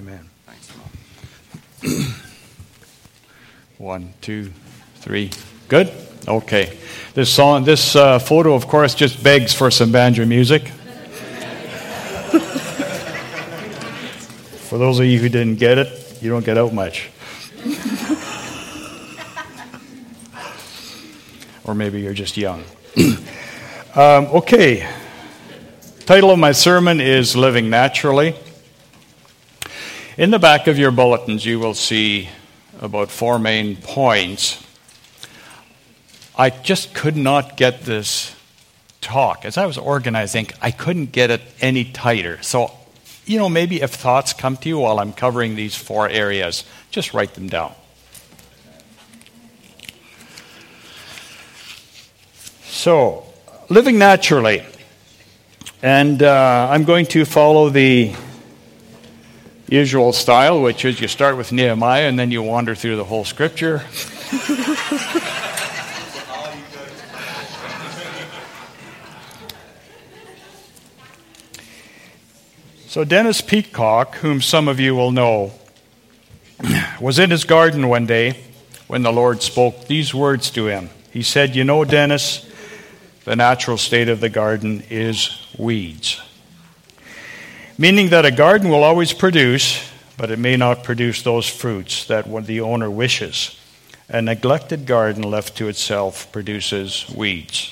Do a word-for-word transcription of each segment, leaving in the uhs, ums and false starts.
Amen. Thanks. One, two, three. Good? Okay. This song, this uh, photo, of course, just begs for some banjo music. For those of you who didn't get it, you don't get out much. Or maybe you're just young. um, okay. Title of my sermon is Living Naturally. In the back of your bulletins, you will see about four main points. I just could not get this talk. As I was organizing, I couldn't get it any tighter. So, you know, maybe if thoughts come to you while I'm covering these four areas, just write them down. So, living naturally. And uh, I'm going to follow the usual style, which is you start with Nehemiah and then you wander through the whole scripture. So Dennis Peacock, whom some of you will know, was in his garden one day when the Lord spoke these words to him. He said, "You know, Dennis, the natural state of the garden is weeds." Meaning that a garden will always produce, but it may not produce those fruits that what the owner wishes. A neglected garden left to itself produces weeds.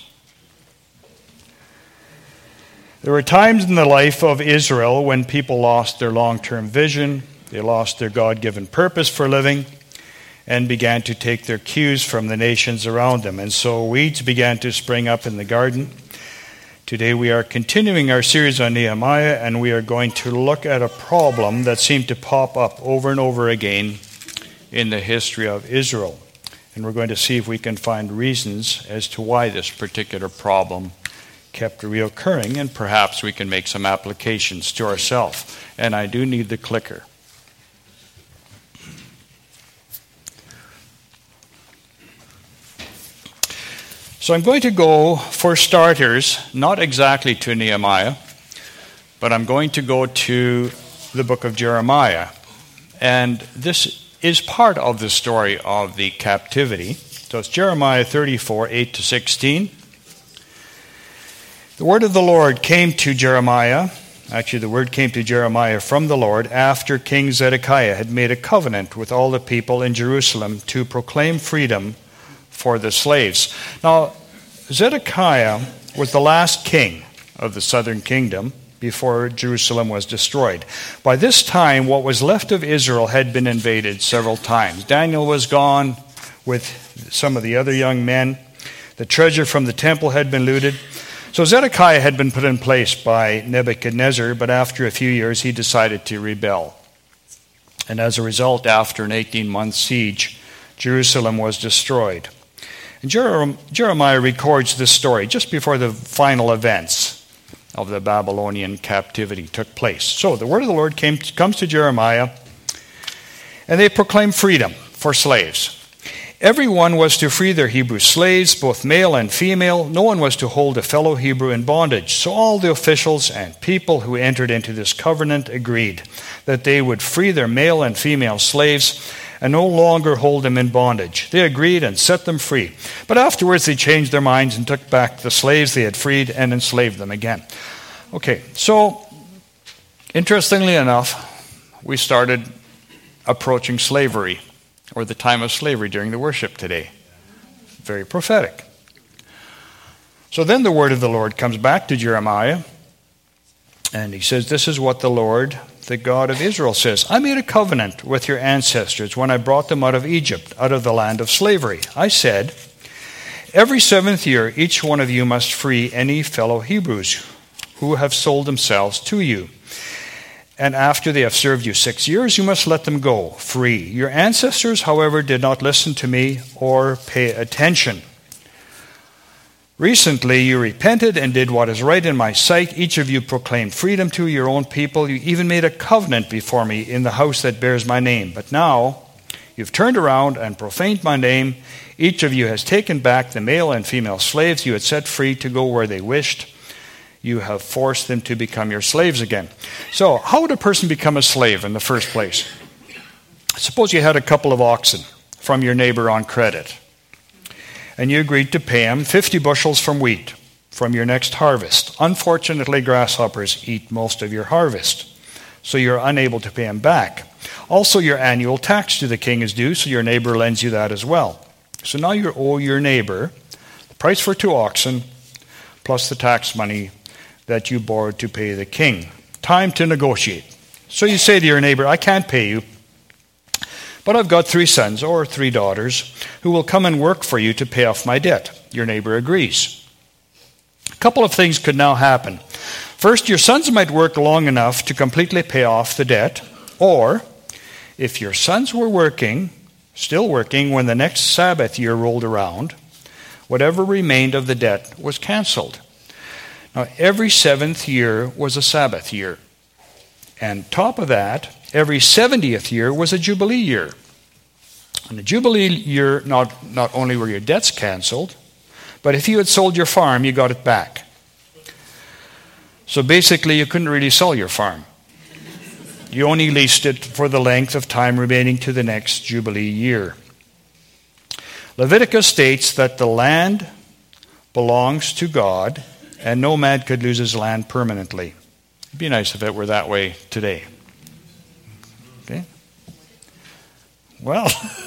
There were times in the life of Israel when people lost their long-term vision, they lost their God-given purpose for living, and began to take their cues from the nations around them. And so weeds began to spring up in the garden. Today we are continuing our series on Nehemiah, and we are going to look at a problem that seemed to pop up over and over again in the history of Israel. And we're going to see if we can find reasons as to why this particular problem kept reoccurring, and perhaps we can make some applications to ourselves. And I do need the clicker. So I'm going to go, for starters, not exactly to Nehemiah, but I'm going to go to the book of Jeremiah. And this is part of the story of the captivity. So it's Jeremiah thirty-four, eight to sixteen. The word of the Lord came to Jeremiah. Actually, the word came to Jeremiah from the Lord after King Zedekiah had made a covenant with all the people in Jerusalem to proclaim freedom for the slaves. Now, Zedekiah was the last king of the southern kingdom before Jerusalem was destroyed. By this time, what was left of Israel had been invaded several times. Daniel was gone with some of the other young men. The treasure from the temple had been looted. So Zedekiah had been put in place by Nebuchadnezzar, but after a few years he decided to rebel. And as a result, after an eighteen-month siege, Jerusalem was destroyed. And Jeremiah records this story just before the final events of the Babylonian captivity took place. So the word of the Lord came, comes to Jeremiah, and they proclaimed freedom for slaves. Everyone was to free their Hebrew slaves, both male and female. No one was to hold a fellow Hebrew in bondage. So all the officials and people who entered into this covenant agreed that they would free their male and female slaves and no longer hold them in bondage. They agreed and set them free. But afterwards they changed their minds and took back the slaves they had freed and enslaved them again. Okay, so interestingly enough, we started approaching slavery, or the time of slavery during the worship today. Very prophetic. So then the word of the Lord comes back to Jeremiah, and he says, "This is what the Lord, the God of Israel, says. I made a covenant with your ancestors when I brought them out of Egypt, out of the land of slavery. I said, every seventh year each one of you must free any fellow Hebrews who have sold themselves to you. And after they have served you six years, you must let them go free. Your ancestors, however, did not listen to me or pay attention. Recently you repented and did what is right in my sight. Each of you proclaimed freedom to your own people. You even made a covenant before me in the house that bears my name. But now you've turned around and profaned my name. Each of you has taken back the male and female slaves you had set free to go where they wished. you have forced them to become your slaves again. So, how would a person become a slave in the first place? Suppose you had a couple of oxen from your neighbor on credit, and you agreed to pay him fifty bushels from wheat from your next harvest. Unfortunately, grasshoppers eat most of your harvest, so you're unable to pay him back. Also, your annual tax to the king is due, so your neighbor lends you that as well. So now you owe your neighbor the price for two oxen plus the tax money that you borrowed to pay the king. Time to negotiate. So you say to your neighbor, I can't pay you, but I've got three sons or three daughters who will come and work for you to pay off my debt. Your neighbor agrees. A couple of things could now happen. First, your sons might work long enough to completely pay off the debt, or if your sons were working, still working when the next Sabbath year rolled around, whatever remained of the debt was canceled. Now, every seventh year was a Sabbath year. And top of that, every seventieth year was a Jubilee year. And the Jubilee year, not, not only were your debts canceled, but if you had sold your farm, you got it back. So basically, you couldn't really sell your farm. You only leased it for the length of time remaining to the next Jubilee year. Leviticus states that the land belongs to God, and no man could lose his land permanently. It'd be nice if it were that way today. Okay? Well,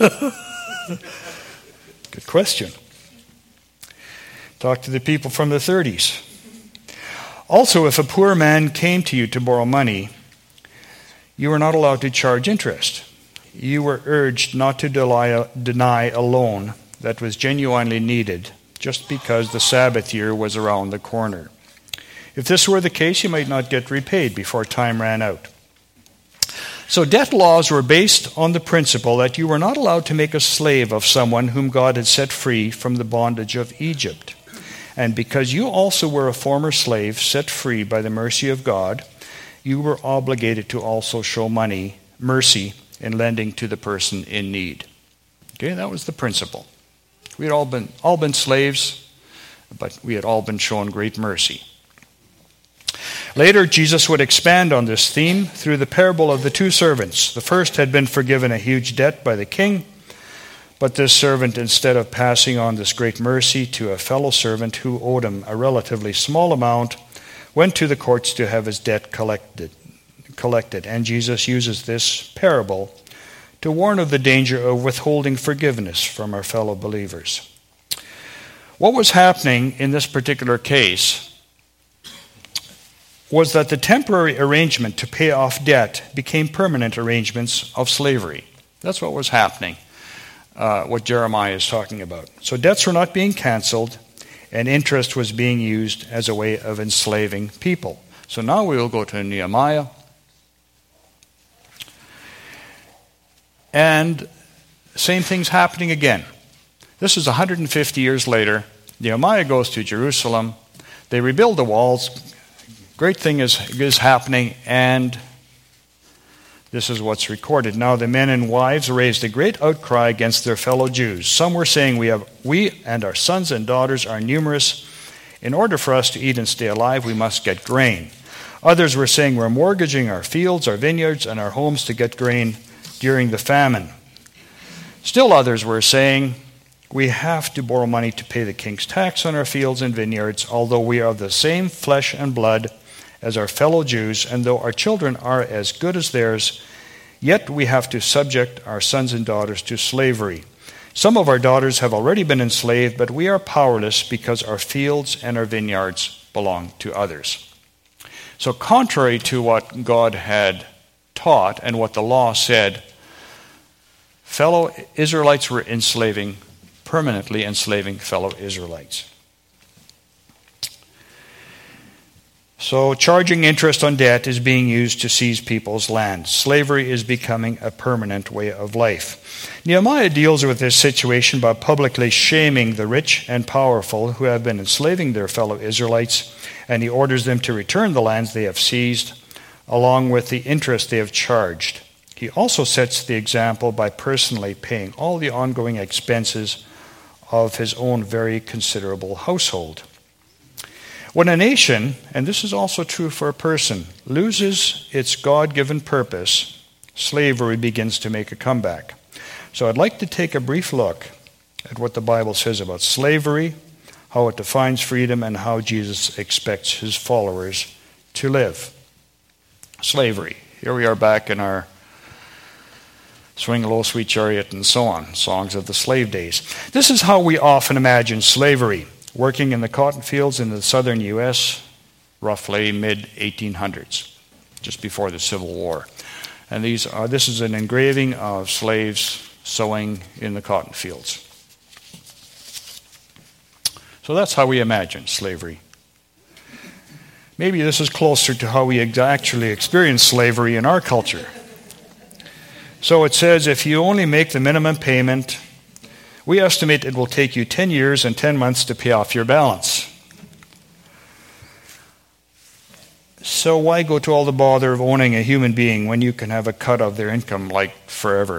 good question. Talk to the people from the thirties. Also, if a poor man came to you to borrow money, you were not allowed to charge interest. You were urged not to deny a loan that was genuinely needed just because the Sabbath year was around the corner. If this were the case, you might not get repaid before time ran out. So debt laws were based on the principle that you were not allowed to make a slave of someone whom God had set free from the bondage of Egypt. And because you also were a former slave set free by the mercy of God, you were obligated to also show money, mercy, in lending to the person in need. Okay, that was the principle. We had all been all been slaves, but we had all been shown great mercy. Later, Jesus would expand on this theme through the parable of the two servants. The first had been forgiven a huge debt by the king, but this servant, instead of passing on this great mercy to a fellow servant who owed him a relatively small amount, went to the courts to have his debt collected. collected. And Jesus uses this parable to warn of the danger of withholding forgiveness from our fellow believers. What was happening in this particular case was that the temporary arrangement to pay off debt became permanent arrangements of slavery. That's what was happening, uh, what Jeremiah is talking about. So debts were not being canceled, and interest was being used as a way of enslaving people. So now we will go to Nehemiah. And same thing's happening again. This is one hundred fifty years later. Nehemiah goes to Jerusalem. They rebuild the walls. Great thing is, is happening, and this is what's recorded. Now the men and wives raised a great outcry against their fellow Jews. Some were saying, we have we and our sons and daughters are numerous. In order for us to eat and stay alive, we must get grain. Others were saying, we're mortgaging our fields, our vineyards, and our homes to get grain during the famine. Still others were saying, we have to borrow money to pay the king's tax on our fields and vineyards, although we are of the same flesh and blood as our fellow Jews, and though our children are as good as theirs, yet we have to subject our sons and daughters to slavery. Some of our daughters have already been enslaved, but we are powerless because our fields and our vineyards belong to others. So contrary to what God had taught and what the law said, fellow Israelites were enslaving, permanently enslaving fellow Israelites. So charging interest on debt is being used to seize people's land. Slavery is becoming a permanent way of life. Nehemiah deals with this situation by publicly shaming the rich and powerful who have been enslaving their fellow Israelites, and he orders them to return the lands they have seized, along with the interest they have charged. He also sets the example by personally paying all the ongoing expenses of his own very considerable household. When a nation, and this is also true for a person, loses its God-given purpose, slavery begins to make a comeback. So I'd like to take a brief look at what the Bible says about slavery, how it defines freedom, and how Jesus expects his followers to live. Slavery. Here we are back in our Swing Low, Sweet Chariot, and so on, songs of the slave days. This is how we often imagine slavery, working in the cotton fields in the southern U S, roughly mid eighteen hundreds, just before the Civil War. And these are, this is an engraving of slaves sowing in the cotton fields. So that's how we imagine slavery. Maybe this is closer to how we actually experience slavery in our culture. So it says, if you only make the minimum payment, we estimate it will take you ten years and ten months to pay off your balance. So why go to all the bother of owning a human being when you can have a cut of their income like forever?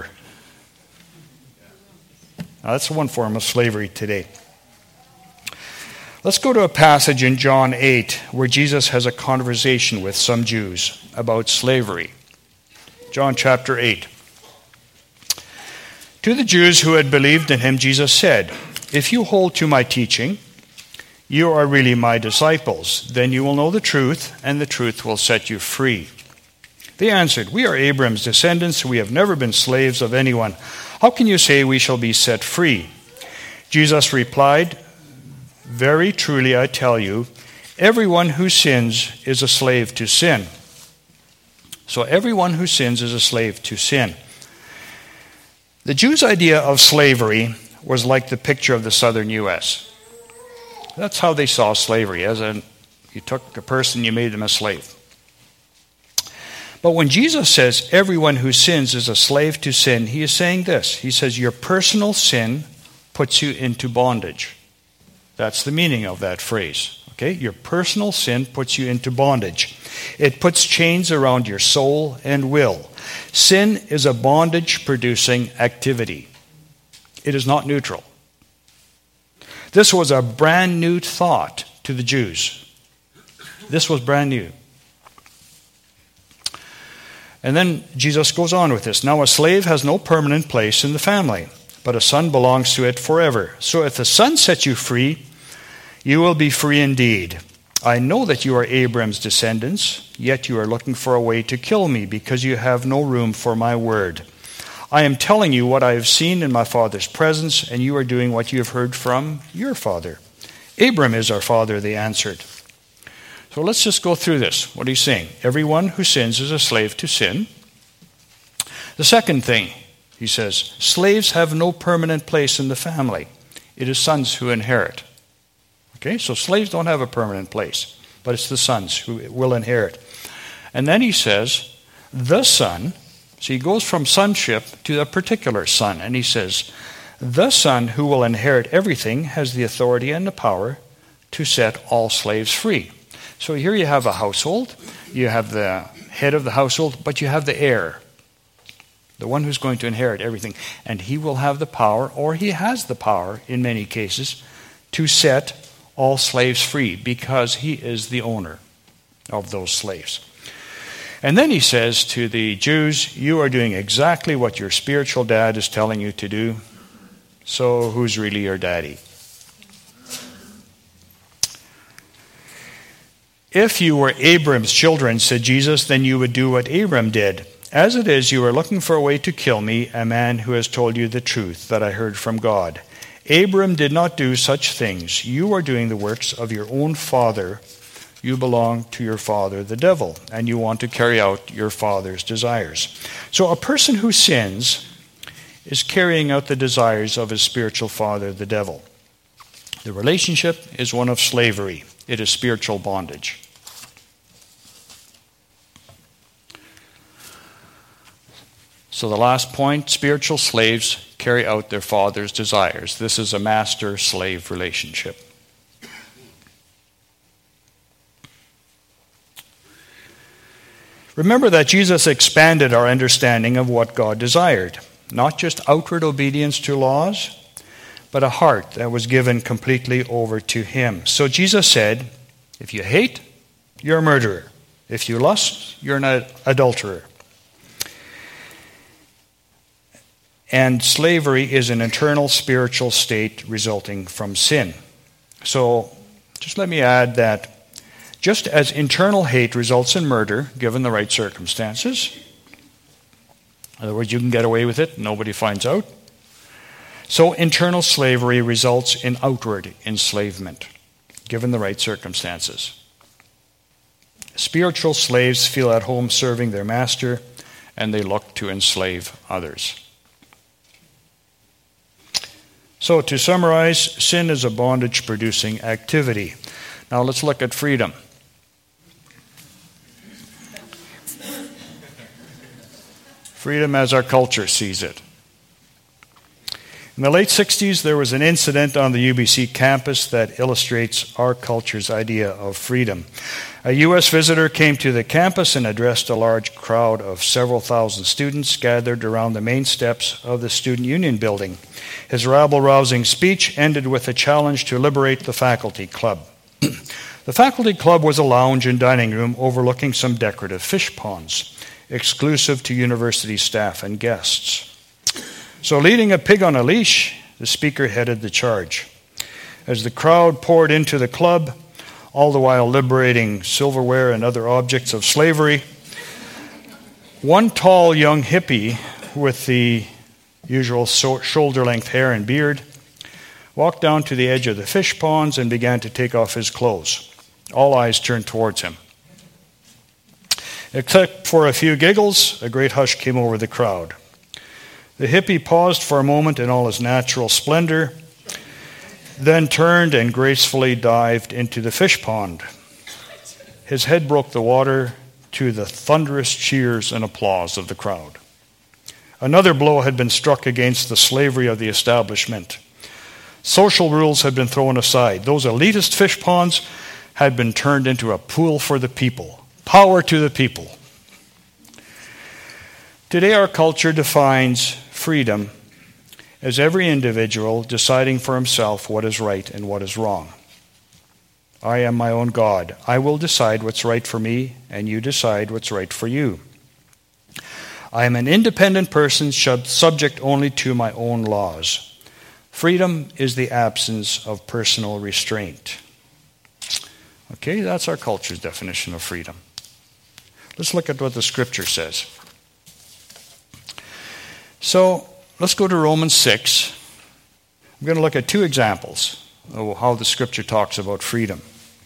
Now, that's one form of slavery today. Let's go to a passage in John eight where Jesus has a conversation with some Jews about slavery. John chapter eight. To the Jews who had believed in him, Jesus said, "If you hold to my teaching, you are really my disciples. Then you will know the truth, and the truth will set you free." They answered, "We are Abraham's descendants. We have never been slaves of anyone. How can you say we shall be set free?" Jesus replied, "Very truly I tell you, everyone who sins is a slave to sin." So everyone who sins is a slave to sin. The Jews' idea of slavery was like the picture of the southern U S. That's how they saw slavery, as in you took a person, you made them a slave. But when Jesus says everyone who sins is a slave to sin, he is saying this. He says your personal sin puts you into bondage. That's the meaning of that phrase. Okay? Your personal sin puts you into bondage. It puts chains around your soul and will. Sin is a bondage-producing activity. It is not neutral. This was a brand new thought to the Jews. This was brand new. And then Jesus goes on with this. Now a slave has no permanent place in the family, but a son belongs to it forever. So if the son sets you free, you will be free indeed. I know that you are Abraham's descendants, yet you are looking for a way to kill me because you have no room for my word. I am telling you what I have seen in my father's presence, and you are doing what you have heard from your father. Abraham is our father, they answered. So let's just go through this. What he's saying. Everyone who sins is a slave to sin. The second thing, he says, slaves have no permanent place in the family. It is sons who inherit. Okay, so slaves don't have a permanent place, but it's the sons who will inherit. And then he says, the son, so he goes from sonship to a particular son, and he says, the son who will inherit everything has the authority and the power to set all slaves free. So here you have a household, you have the head of the household, but you have the heir, the one who's going to inherit everything. And he will have the power, or he has the power in many cases, to set all slaves free because he is the owner of those slaves. And then he says to the Jews, you are doing exactly what your spiritual dad is telling you to do. So who's really your daddy? If you were Abraham's children, said Jesus, then you would do what Abraham did. As it is, you are looking for a way to kill me, a man who has told you the truth that I heard from God. Abraham did not do such things. You are doing the works of your own father. You belong to your father, the devil, and you want to carry out your father's desires. So a person who sins is carrying out the desires of his spiritual father, the devil. The relationship is one of slavery. It is spiritual bondage. So the last point, spiritual slaves carry out their father's desires. This is a master-slave relationship. Remember that Jesus expanded our understanding of what God desired. Not just outward obedience to laws, but a heart that was given completely over to him. So Jesus said, If you hate, you're a murderer. If you lust, you're an adulterer. And slavery is an internal spiritual state resulting from sin. So just let me add that just as internal hate results in murder, given the right circumstances, in other words, you can get away with it, nobody finds out, so internal slavery results in outward enslavement, given the right circumstances. Spiritual slaves feel at home serving their master, and they look to enslave others. So to summarize, sin is a bondage-producing activity. Now let's look at freedom. Freedom as our culture sees it. In the late sixties, there was an incident on the U B C campus that illustrates our culture's idea of freedom. A U S visitor came to the campus and addressed a large crowd of several thousand students gathered around the main steps of the Student Union building. His rabble-rousing speech ended with a challenge to liberate the faculty club. The faculty club was a lounge and dining room overlooking some decorative fish ponds, exclusive to university staff and guests. So leading a pig on a leash, the speaker headed the charge. As the crowd poured into the club, all the while liberating silverware and other objects of slavery, one tall young hippie with the usual shoulder-length hair and beard walked down to the edge of the fish ponds and began to take off his clothes. All eyes turned towards him. Except for a few giggles, a great hush came over the crowd. The hippie paused for a moment in all his natural splendor, then turned and gracefully dived into the fish pond. His head broke the water to the thunderous cheers and applause of the crowd. Another blow had been struck against the slavery of the establishment. Social rules had been thrown aside. Those elitist fish ponds had been turned into a pool for the people. Power to the people. Today our culture defines freedom as every individual deciding for himself what is right and what is wrong. I am my own God. I will decide what's right for me, and you decide what's right for you. I am an independent person subject only to my own laws. Freedom is the absence of personal restraint. Okay, that's our culture's definition of freedom. Let's look at what the Scripture says. So, let's go to Romans six. I'm going to look at two examples of how the Scripture talks about freedom.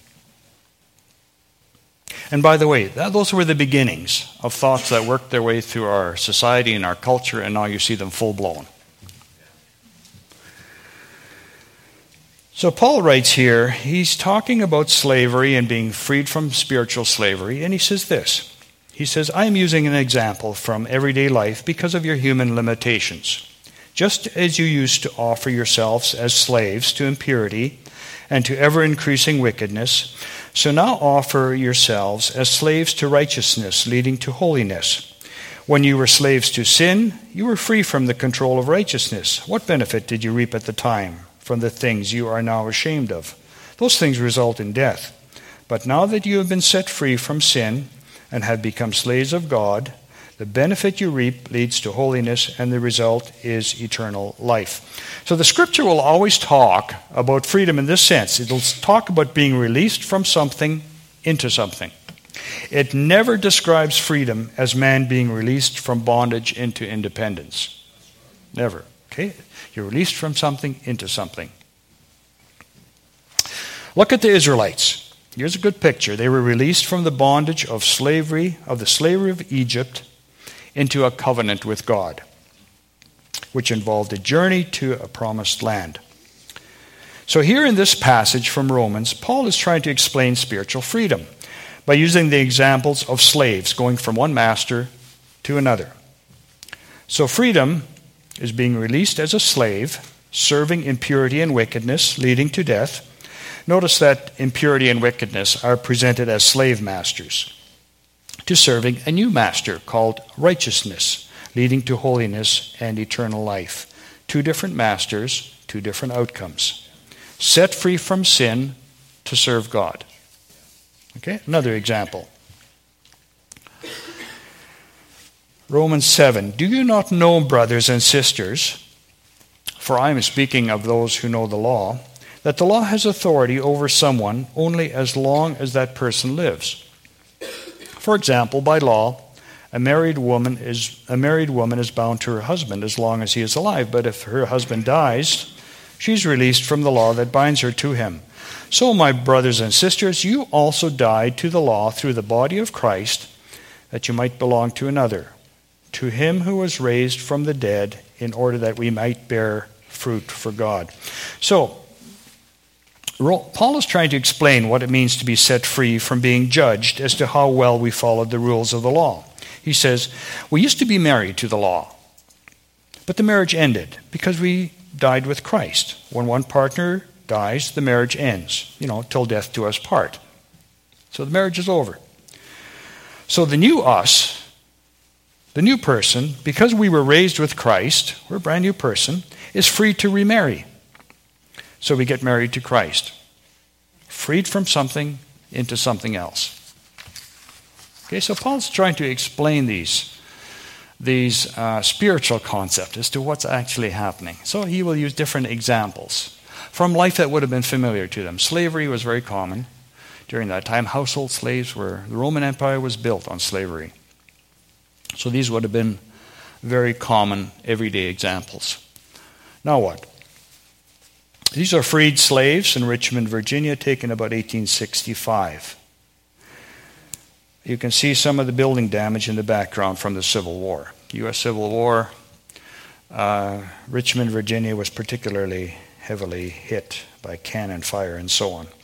And by the way, that, those were the beginnings of thoughts that worked their way through our society and our culture, and now you see them full-blown. So Paul writes here, he's talking about slavery and being freed from spiritual slavery, and he says this. He says, I am using an example from everyday life because of your human limitations. Just as you used to offer yourselves as slaves to impurity and to ever-increasing wickedness, so now offer yourselves as slaves to righteousness, leading to holiness. When you were slaves to sin, you were free from the control of righteousness. What benefit did you reap at the time from the things you are now ashamed of? Those things result in death. But now that you have been set free from sin and have become slaves of God, the benefit you reap leads to holiness, and the result is eternal life. So the Scripture will always talk about freedom in this sense. It'll talk about being released from something into something. It never describes freedom as man being released from bondage into independence. Never. Okay? You're released from something into something. Look at the Israelites. Here's a good picture. They were released from the bondage of slavery, of the slavery of Egypt, into a covenant with God, which involved a journey to a promised land. So here in this passage from Romans, Paul is trying to explain spiritual freedom by using the examples of slaves going from one master to another. So freedom is being released as a slave, serving impurity and wickedness, leading to death. Notice that impurity and wickedness are presented as slave masters, to serving a new master called righteousness, leading to holiness and eternal life. Two different masters, two different outcomes. Set free from sin to serve God. Okay, another example. Romans seven. Do you not know, brothers and sisters, for I am speaking of those who know the law, that the law has authority over someone only as long as that person lives? For example, by law, a married woman is a married woman is bound to her husband as long as he is alive, but if her husband dies, she's released from the law that binds her to him. So, my brothers and sisters, you also died to the law through the body of Christ, that you might belong to another, to him who was raised from the dead, in order that we might bear fruit for God. So, Paul is trying to explain what it means to be set free from being judged as to how well we followed the rules of the law. He says, we used to be married to the law, but the marriage ended because we died with Christ. When one partner dies, the marriage ends, you know, till death do us part. So the marriage is over. So the new us, the new person, because we were raised with Christ, we're a brand new person, is free to remarry. So we get married to Christ. Freed from something into something else. Okay, so Paul's trying to explain these, these uh, spiritual concepts as to what's actually happening. So he will use different examples from life that would have been familiar to them. Slavery was very common during that time. Household slaves were, the Roman Empire was built on slavery. So these would have been very common, everyday examples. Now what? These are freed slaves in Richmond, Virginia, taken about eighteen sixty-five. You can see some of the building damage in the background from the Civil War. U S Civil War, uh, Richmond, Virginia was particularly heavily hit by cannon fire and so on.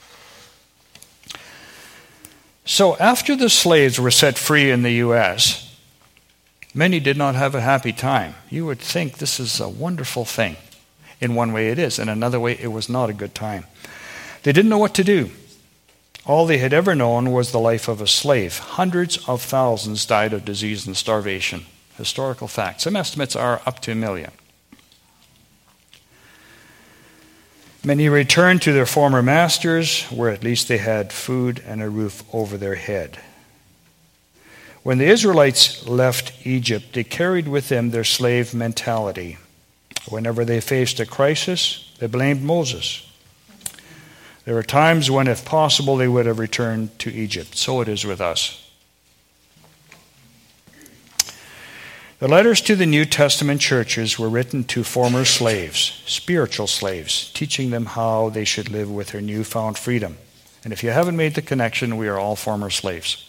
So after the slaves were set free in the U S, many did not have a happy time. You would think this is a wonderful thing. In one way it is, in another way it was not a good time. They didn't know what to do. All they had ever known was the life of a slave. Hundreds of thousands died of disease and starvation. Historical fact. Some estimates are up to a million. Many returned to their former masters, where at least they had food and a roof over their head. When the Israelites left Egypt, they carried with them their slave mentality. Whenever they faced a crisis, they blamed Moses. There were times when, if possible, they would have returned to Egypt. So it is with us. The letters to the New Testament churches were written to former slaves, spiritual slaves, teaching them how they should live with their newfound freedom. And if you haven't made the connection, we are all former slaves.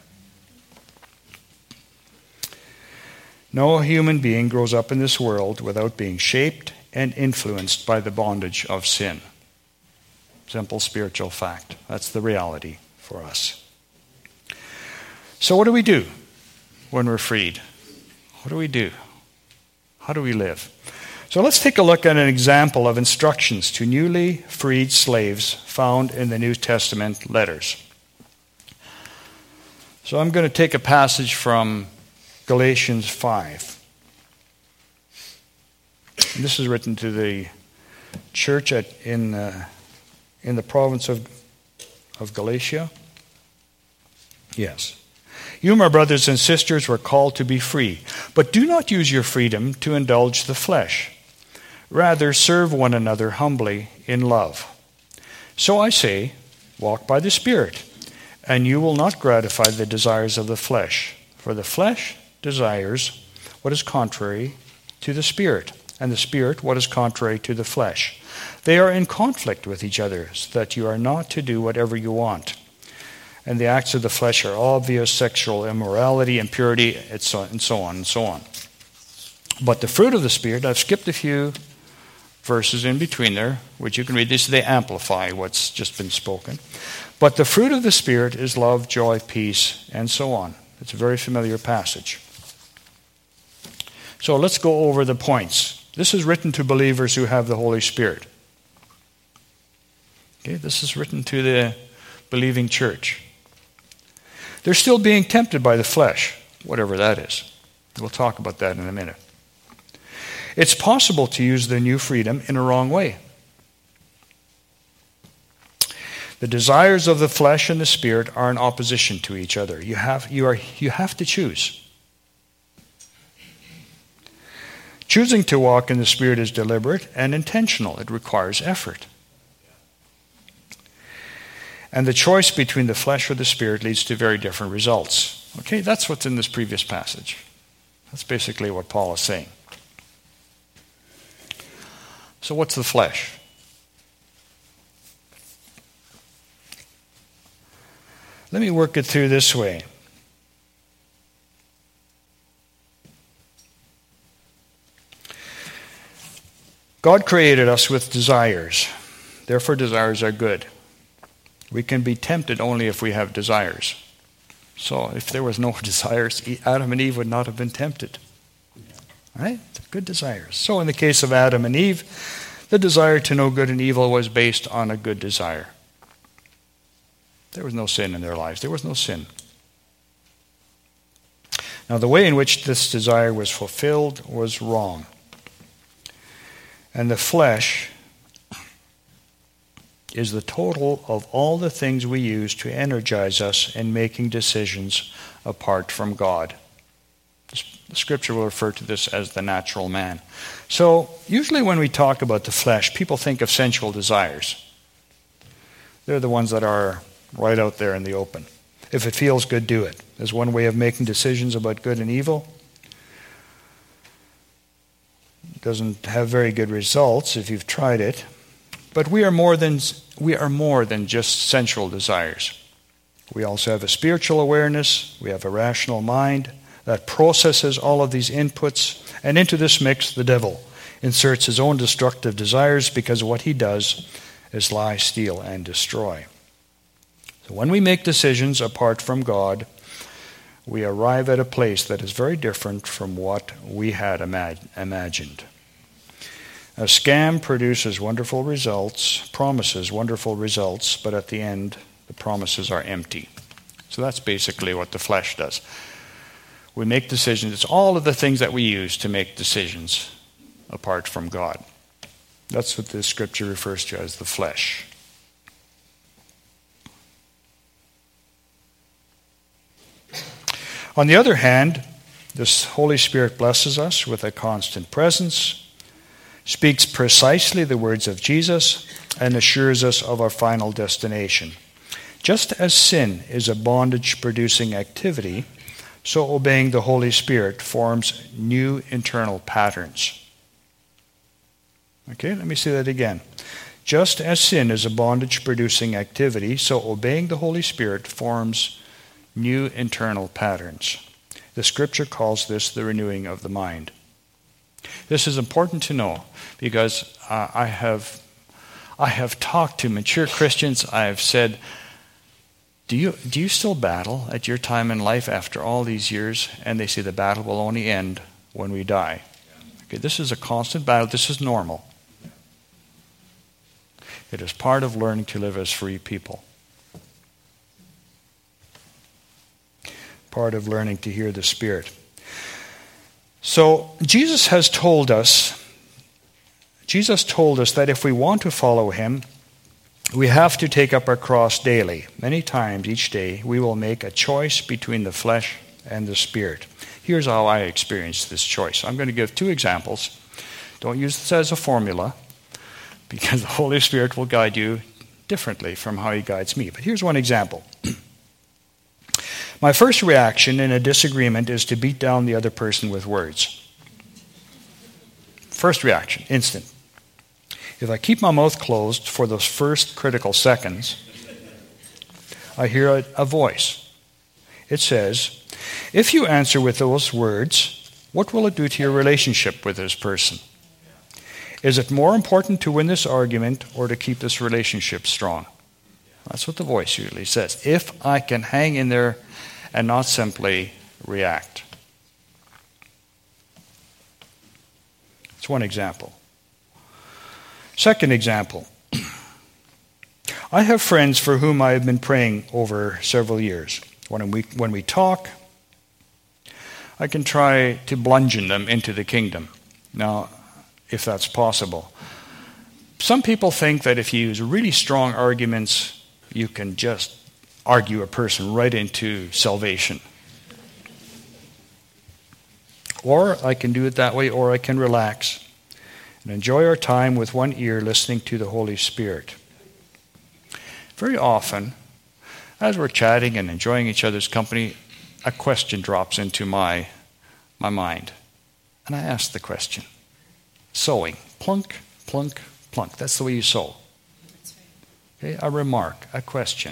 No human being grows up in this world without being shaped and influenced by the bondage of sin. Simple spiritual fact. That's the reality for us. So what do we do when we're freed? What do we do? How do we live? So let's take a look at an example of instructions to newly freed slaves found in the New Testament letters. So I'm going to take a passage from Galatians five. And this is written to the church at, in, uh, in the province of, of Galatia. Yes. You, my brothers and sisters, were called to be free, but do not use your freedom to indulge the flesh. Rather, serve one another humbly in love. So I say, walk by the Spirit, and you will not gratify the desires of the flesh. For the flesh desires what is contrary to the Spirit, and the Spirit what is contrary to the flesh. They are in conflict with each other, so that you are not to do whatever you want. And the acts of the flesh are obvious: sexual immorality, impurity, and so on and so on. But the fruit of the Spirit, I've skipped a few verses in between there, which you can read. This, they amplify what's just been spoken. But the fruit of the Spirit is love, joy, peace, and so on. It's a very familiar passage. So let's go over the points. This is written to believers who have the Holy Spirit. Okay, this is written to the believing church. They're still being tempted by the flesh, whatever that is. We'll talk about that in a minute. It's possible to use their new freedom in a wrong way. The desires of the flesh and the spirit are in opposition to each other. You have, you are, you have to choose. Choosing to walk in the Spirit is deliberate and intentional. It requires effort. And the choice between the flesh or the Spirit leads to very different results. Okay, that's what's in this previous passage. That's basically what Paul is saying. So what's the flesh? Let me work it through this way. God created us with desires. Therefore, desires are good. We can be tempted only if we have desires. So, if there was no desires, Adam and Eve would not have been tempted. Right? Good desires. So, in the case of Adam and Eve, the desire to know good and evil was based on a good desire. There was no sin in their lives. There was no sin. Now, the way in which this desire was fulfilled was wrong. And the flesh is the total of all the things we use to energize us in making decisions apart from God. The Scripture will refer to this as the natural man. So, usually when we talk about the flesh, people think of sensual desires. They're the ones that are right out there in the open. If it feels good, do it. There's one way of making decisions about good and evil. Doesn't have very good results if you've tried it. But we are more than we are more than just sensual desires. We also have a spiritual awareness. We have a rational mind that processes all of these inputs. And into this mix, the devil inserts his own destructive desires because what he does is lie, steal, and destroy. So when we make decisions apart from God, we arrive at a place that is very different from what we had imag- imagined. A scam produces wonderful results, promises wonderful results, but at the end, the promises are empty. So that's basically what the flesh does. We make decisions. It's all of the things that we use to make decisions apart from God. That's what the Scripture refers to as the flesh. On the other hand, the Holy Spirit blesses us with a constant presence, speaks precisely the words of Jesus, and assures us of our final destination. Just as sin is a bondage-producing activity, so obeying the Holy Spirit forms new internal patterns. Okay, let me say that again. Just as sin is a bondage-producing activity, so obeying the Holy Spirit forms new internal patterns. The Scripture calls this the renewing of the mind. This is important to know because uh, I have I have talked to mature Christians. I have said, do you do you still battle at your time in life after all these years? And they say the battle will only end when we die. Okay, this is a constant battle. This is normal. It is part of learning to live as free people. Part of learning to hear the Spirit. So Jesus has told us, Jesus told us that if we want to follow him, we have to take up our cross daily. Many times each day we will make a choice between the flesh and the Spirit. Here's how I experienced this choice. I'm going to give two examples. Don't use this as a formula because the Holy Spirit will guide you differently from how he guides me. But here's one example. My first reaction in a disagreement is to beat down the other person with words. First reaction, instant. If I keep my mouth closed for those first critical seconds, I hear a, a voice. It says, if you answer with those words, what will it do to your relationship with this person? Is it more important to win this argument or to keep this relationship strong? That's what the voice usually says. If I can hang in there and not simply react. It's one example. Second example. I have friends for whom I have been praying over several years. When we, when we talk, I can try to bludgeon them into the kingdom. Now, if that's possible. Some people think that if you use really strong arguments, you can just argue a person right into salvation. Or I can do it that way, or I can relax and enjoy our time with one ear listening to the Holy Spirit. Very often, as we're chatting and enjoying each other's company, a question drops into my, my mind. And I ask the question. Sowing. Plunk, plunk, plunk. That's the way you sow. Okay, a remark, a question.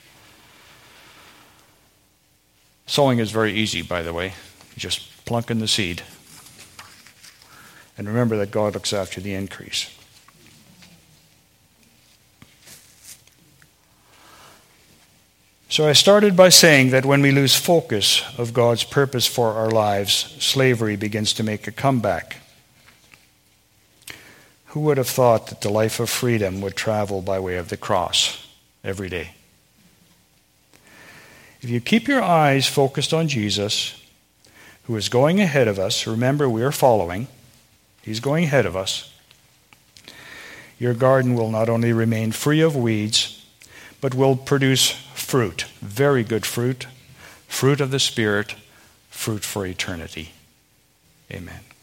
Sowing is very easy, by the way. You just plunk in the seed. And remember that God looks after the increase. So I started by saying that when we lose focus of God's purpose for our lives, slavery begins to make a comeback. Who would have thought that the life of freedom would travel by way of the cross every day? If you keep your eyes focused on Jesus, who is going ahead of us, remember we are following, he's going ahead of us, your garden will not only remain free of weeds, but will produce fruit, very good fruit, fruit of the Spirit, fruit for eternity. Amen.